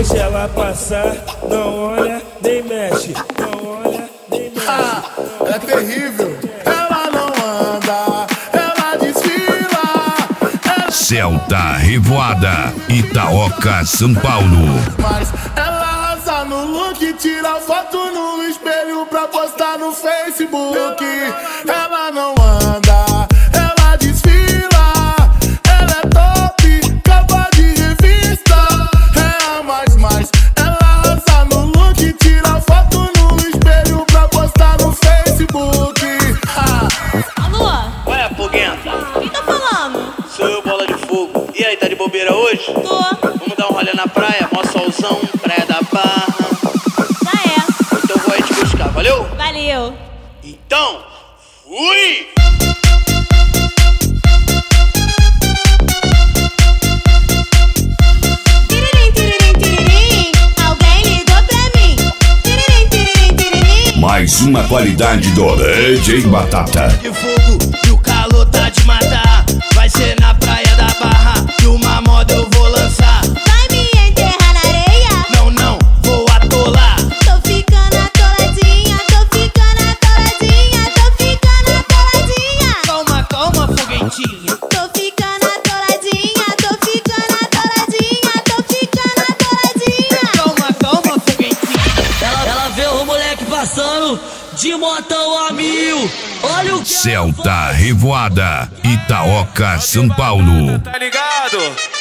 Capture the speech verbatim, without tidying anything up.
Deixa ela passar, não olha nem mexe, não olha nem mexe. Ah, é terrível. Ela não anda, ela desfila. Ela... Celta Revoada, Itaoca, São Paulo. Mas ela arrasa no look, tira foto no espelho pra postar no Facebook. Ela não anda, ela desfila. Ela é top, capa de revista. É a mais mais. Ela arrasa no look, tira foto no espelho pra postar no Facebook. Ah. Alô? Ué, Foguenta? Quem tá falando? Sou eu, Bola de Fogo. E aí, tá de bobeira hoje? Tô. Vamos dar um rolê na praia, mó solzão, praia da Barra. Já é. Então vou aí te buscar, valeu? Valeu. Então, fui! Tiririm, tiririm, tiririm. Alguém ligou pra mim. Tiririm, tiririm, tiririm. Mais uma qualidade do D J Batata. De fogo e o calor tá de matar. Vai ser na praia da Barra e uma moda eu vou lançar. Vai me enterrar na areia? Não, não, vou atolar. Tô ficando atoladinha, tô ficando atoladinha, tô ficando atoladinha. Calma, calma, foguentinha. Tô ficando atoladinha, tô ficando atoladinha, tô ficando atoladinha. Calma, calma, foguentinha. Ela, ela vê o moleque passando de motão a mil. Olha o que Celta Revoada, Itaoca, São Paulo. Tá ligado?